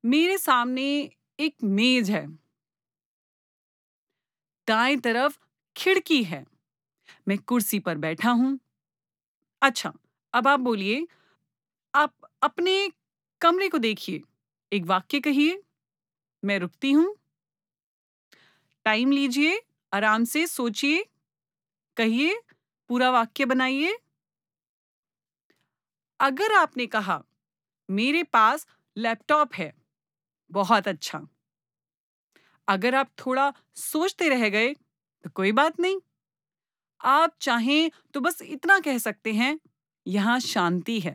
मेरे सामने एक मेज है, दाएं तरफ खिड़की है, मैं कुर्सी पर बैठा हूँ। अच्छा, अब आप बोलिए, आप अपने कमरे को देखिए, एक वाक्य कहिए। मैं रुकती हूँ, टाइम लीजिए, आराम से सोचिए, कहिए, पूरा वाक्य बनाइए। अगर आपने कहा, मेरे पास लैपटॉप है, बहुत अच्छा। अगर आप थोड़ा सोचते रह गए, तो कोई बात नहीं। आप चाहें तो बस इतना कह सकते हैं, यहाँ शांति है।